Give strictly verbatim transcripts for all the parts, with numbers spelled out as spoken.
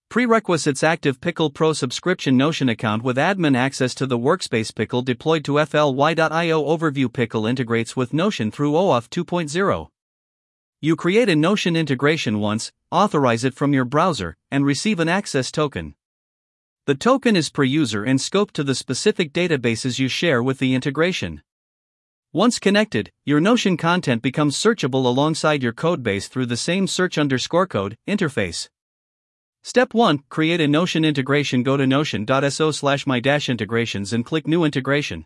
Prerequisites: active Pickle Pro subscription Notion account with admin access to the workspace. Pickle deployed to F L Y dot I O. Overview: Pickle integrates with Notion through OAuth two point oh. You create a Notion integration once, authorize it from your browser, and receive an access token. The token is per user and scoped to the specific databases you share with the integration. Once connected, your Notion content becomes searchable alongside your codebase through the same search underscore code interface. Step one. Create a Notion integration. Go to notion.so slash my dash integrations and click New Integration.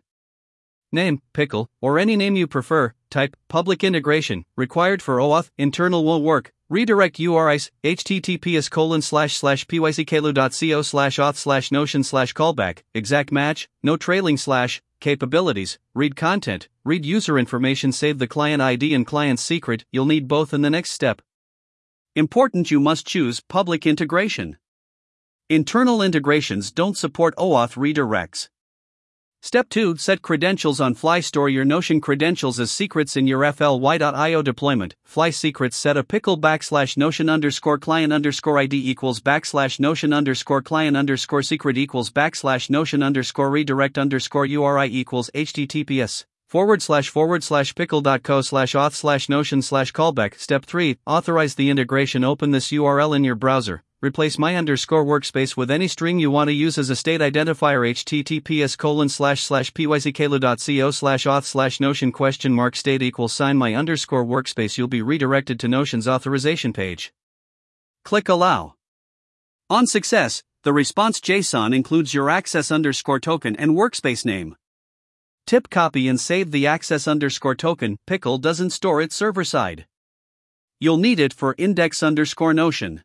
Name, Pickle, or any name you prefer. Type, public integration, required for OAuth, internal won't work. Redirect U R Is, https colon slash slash pycklu.co slash auth slash notion slash callback, exact match, no trailing slash, capabilities, read content, read user information, save the client I D and client secret. You'll need both in the next step. Important: you must choose public integration. Internal integrations don't support OAuth redirects. Step two. Set credentials on Fly. Store your Notion credentials as secrets in your F L Y dot I O deployment. Fly secrets: set a pickle backslash Notion underscore client underscore ID equals backslash Notion underscore client underscore secret equals backslash Notion underscore redirect underscore U R I equals https forward slash forward slash pickle.co slash auth slash Notion slash callback. Step three. Authorize the integration. Open this U R L in your browser. Replace my underscore workspace with any string you want to use as a state identifier. https colon slash slash pycklu.co slash auth slash Notion question mark state equals sign my underscore workspace. You'll be redirected to Notion's authorization page. Click Allow. On success, the response JSON includes your access underscore token and workspace name. Tip: copy and save the access underscore token. Pickle doesn't store it server side. You'll need it for index underscore Notion.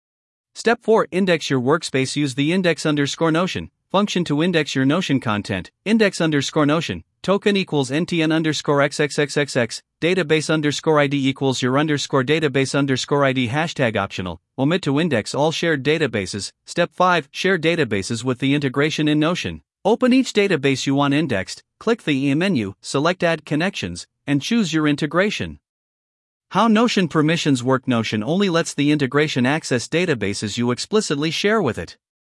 Step four. Index your workspace. Use the index underscore Notion function to index your Notion content. Index underscore Notion token equals ntn underscore xxxxx. Database underscore ID equals your underscore database underscore ID. Hashtag optional. Omit to index all shared databases. Step five. Share databases with the integration in Notion. Open each database you want indexed, click the E menu, select Add Connections, and choose your integration. How Notion permissions work: Notion only lets the integration access databases you explicitly share with it.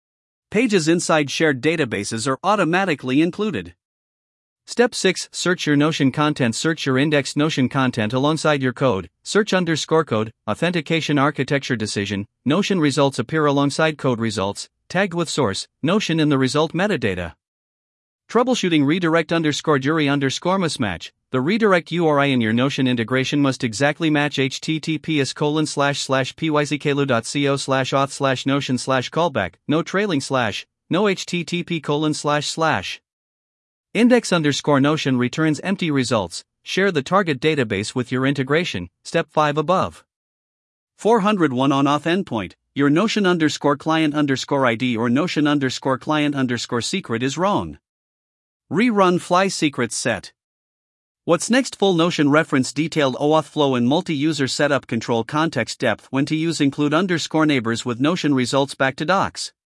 Pages inside shared databases are automatically included. Step six. Search your Notion content. Search your indexed Notion content alongside your code. Search underscore code, authentication architecture decision, Notion results appear alongside code results, tagged with source, Notion in the result metadata. Troubleshooting: redirect underscore jury underscore mismatch. The redirect U R I in your Notion integration must exactly match https colon slash slash pycklu.co slash auth slash Notion slash callback, no trailing slash, no http colon slash slash. Index underscore Notion returns empty results. Share the target database with your integration. Step five above. four oh one on auth endpoint. Your Notion underscore client underscore I D or Notion underscore client underscore secret is wrong. Rerun Fly secrets set. What's next? Full Notion reference, detailed OAuth flow and multi-user setup, control, context depth, when to use, include underscore neighbors with Notion results back to docs.